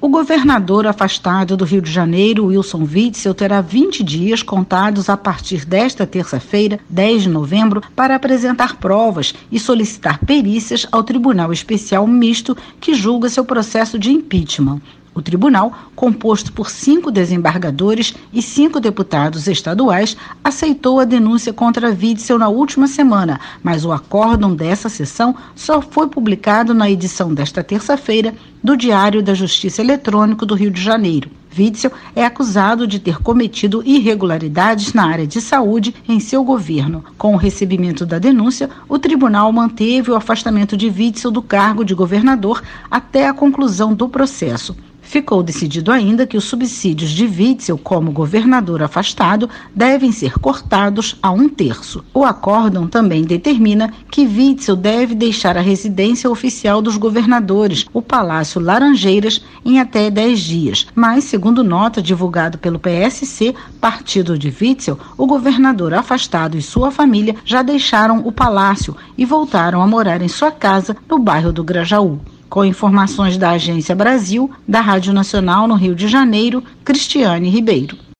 O governador afastado do Rio de Janeiro, Wilson Witzel, terá 20 dias contados a partir desta terça-feira, 10 de novembro, para apresentar provas e solicitar perícias ao Tribunal Especial Misto que julga seu processo de impeachment. O tribunal, composto por 5 desembargadores e 5 deputados estaduais, aceitou a denúncia contra Witzel na última semana, mas o acórdão dessa sessão só foi publicado na edição desta terça-feira do Diário da Justiça Eletrônico do Rio de Janeiro. Witzel é acusado de ter cometido irregularidades na área de saúde em seu governo. Com o recebimento da denúncia, o tribunal manteve o afastamento de Witzel do cargo de governador até a conclusão do processo. Ficou decidido ainda que os subsídios de Witzel como governador afastado devem ser cortados a 1/3. O acórdão também determina que Witzel deve deixar a residência oficial dos governadores, o Palácio Laranjeiras, em até 10 dias. Mas, segundo nota divulgada pelo PSC, partido de Witzel, o governador afastado e sua família já deixaram o palácio e voltaram a morar em sua casa no bairro do Grajaú. Com informações da Agência Brasil, da Rádio Nacional no Rio de Janeiro, Cristiane Ribeiro.